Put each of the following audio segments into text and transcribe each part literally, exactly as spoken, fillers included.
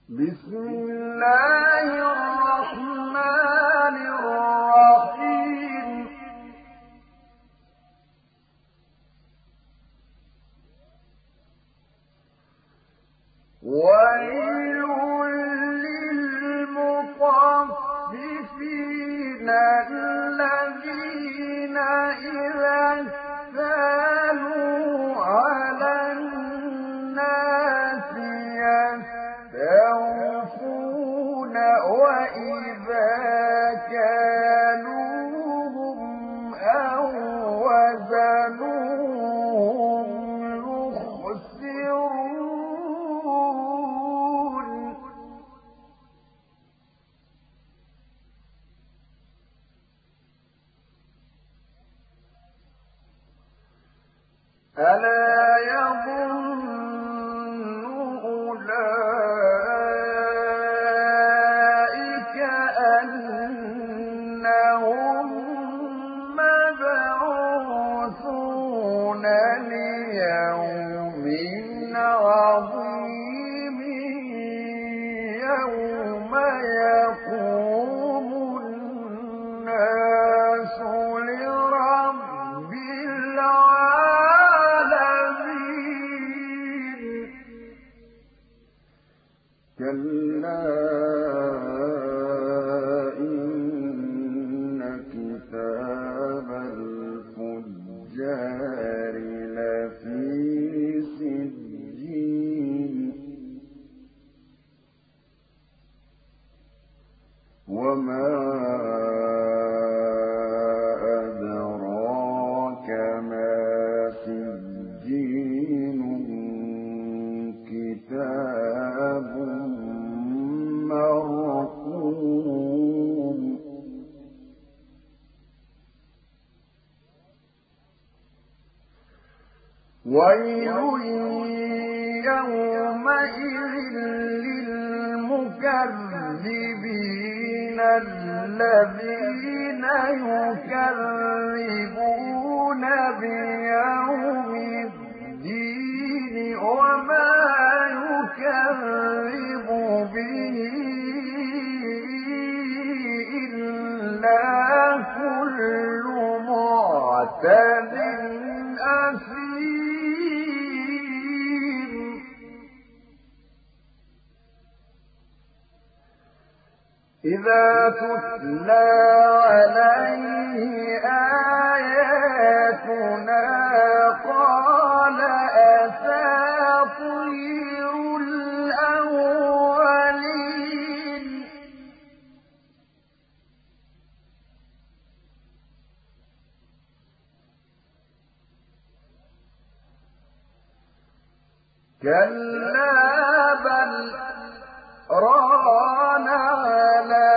بسم الله الرحمن الرحيم ويل للمطففين الذين إذا اكتالوا على الناس يستوفون وإذا كالوهم أو وزنوهم يخسرون ألا يظن أولئك أنهم مبعوثون ليوم عظيم يوم يقوم الناس لرب العالمين كلا إن كتاب الفجار لفي سجين وما أدراك ما سجين كتاب مرقوم ويل يومئذ للمكذبين الذين يكذبون بيوم الدين وما يكذب به إلا كل معتد أثيم إذا تتلى عليه آياتنا قال أساطير الأولين كلا بل ران على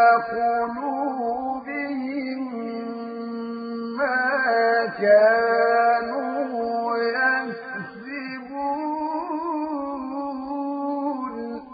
قلوبهم ما كانوا يكسبون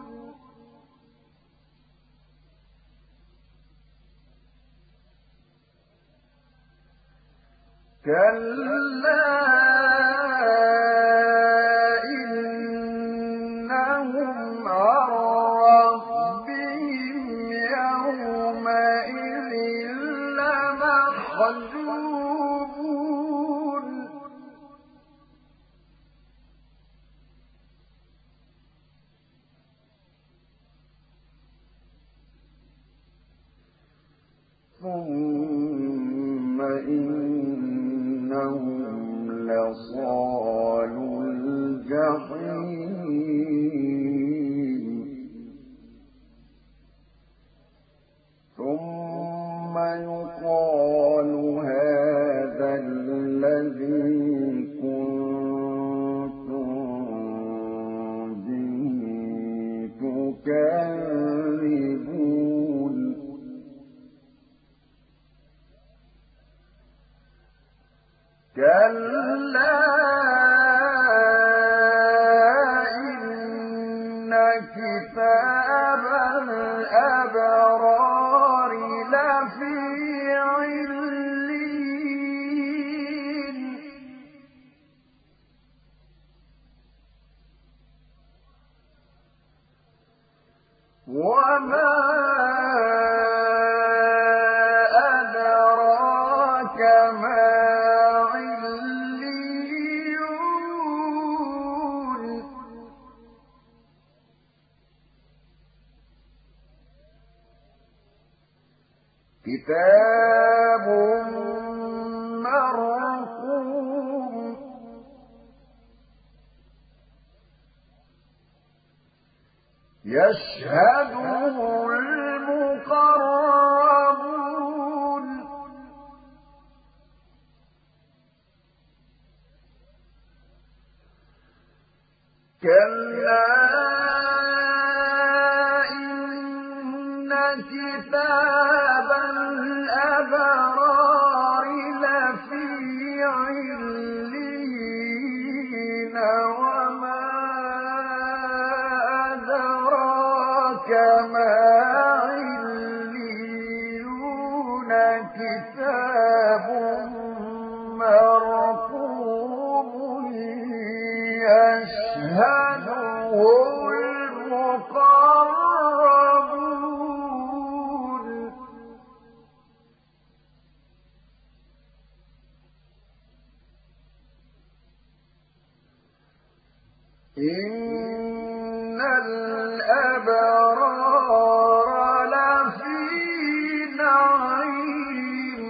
كلا إنهم عن ربهم يومئذ لمحجوبون ثم إنهم لصالو الجحيم ثم يقال هذا الذي كنتم به تكذبون كلا إن كتاب الأبرار لفي عليين وما أدراك ما عليون كتاب مرقوم يشهده المقربون كلا إن كتاب الأبرار لفي عليين وما أدراك ما عليون كتاب مرقوم يشهده المقربون إن الأبرار لفي نعيم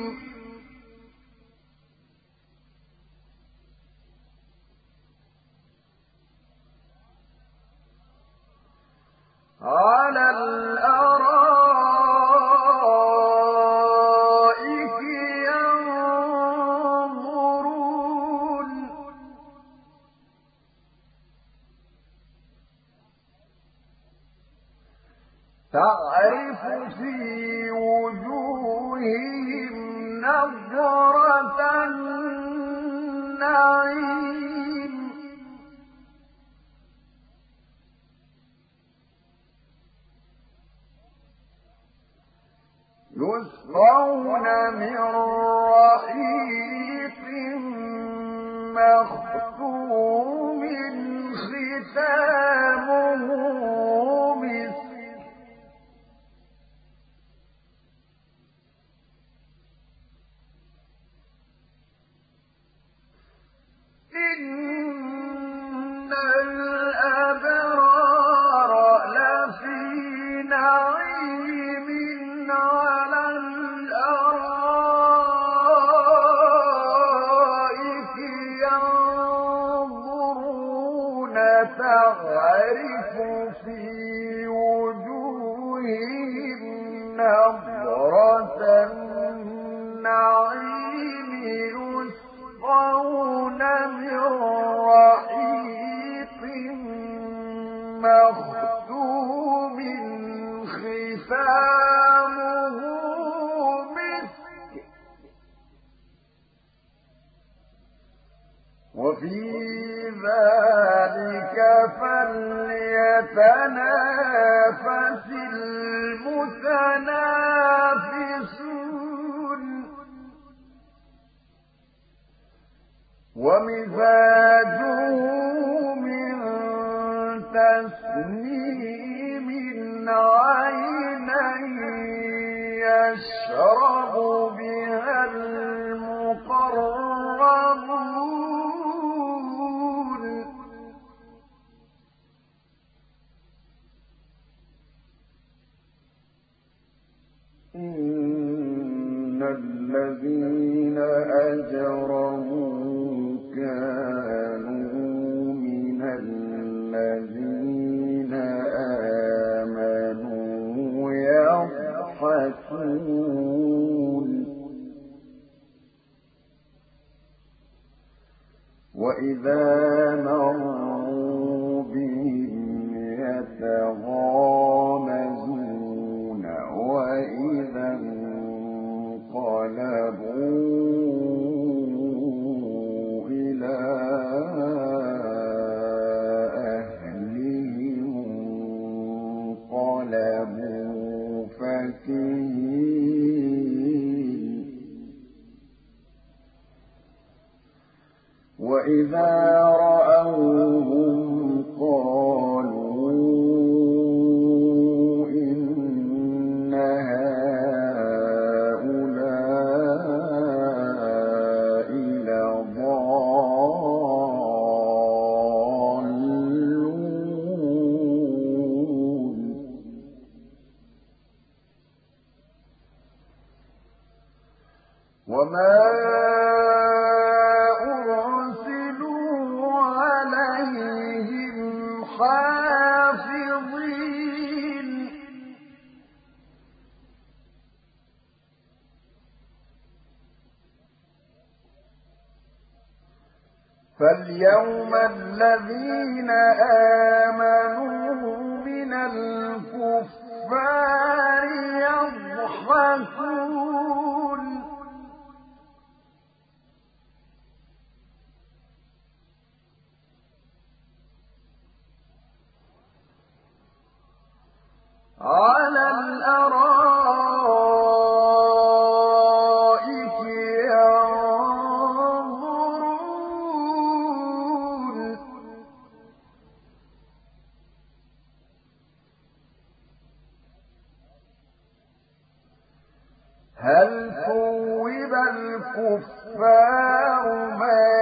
على الأرائك ينظرون تعرف في وجوههم نضرة النعيم يسقون من رحيق مختوم ختامه مسك إن الأبرار لفي نعيم على الأرائك ينظرون تعرف في وجوههم نضرة النعيم يسقون من رحيق مختوم ختامه مسك وفي ذلك فليتنافس المتنافسون ومزاجه من تسنيم عينا يشرب بها المقربون إن الذين أجرموا كانوا من الذين آمنوا يضحكون وإذا مروا بهم يتغامزون وإذا انقلبوا إلى أهلهم انقلبوا فكهين وإذا رأوهم حافظين فاليوم الذين آمنوا من الكفار يضحكون على الأرائك ينظرون هل ثوب الكفار ما